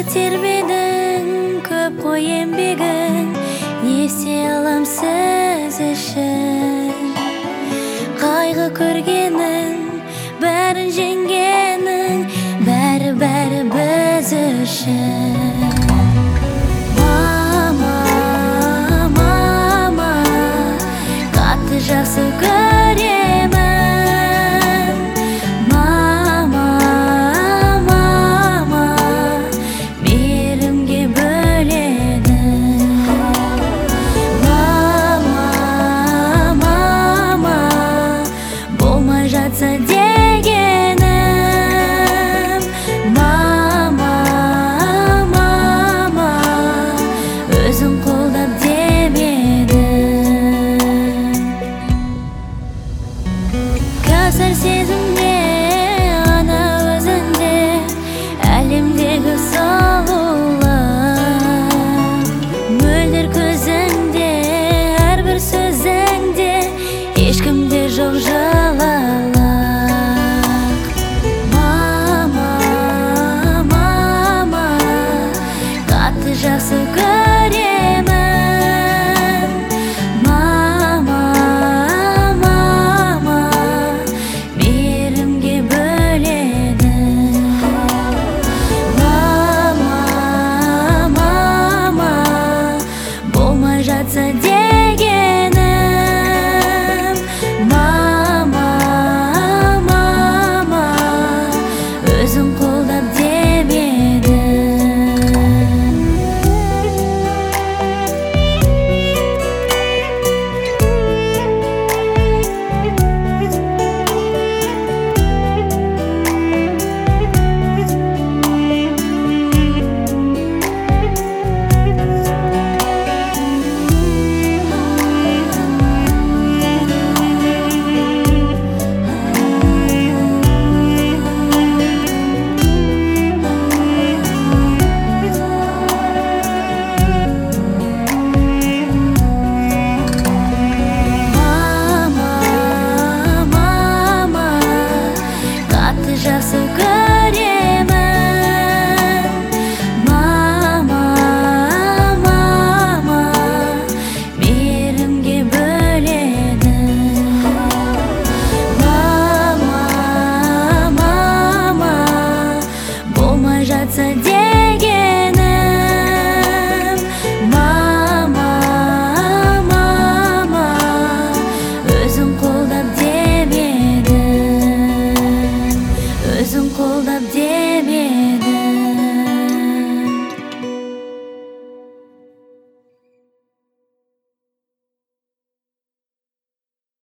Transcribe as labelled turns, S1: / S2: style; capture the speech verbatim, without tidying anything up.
S1: тербедің көп қой еңбегің, не істей алам сіз үшін. Қайғы көргенің, бәрін жеңгенің, бәрі-бәрі біз үшін. Мама, мама, қатты жақсы көремін. Мама, мама, мейірімге бөледі. Мама, мама, болмай жатса дегенім. Мама, мама, өзің қолдап демедің. Қазір сезімде ана өзіңде, әлемдегі сұлулық. Мөлдір көзіңде, әрбір сөзіңде, ешкімде жоқ жылылық. Мама, мама, қатты жақсы көремін. Мама, мама, мейірімге бөледі. Мама, мама, болмай жатса дегенім. Мама, мама, өзің қол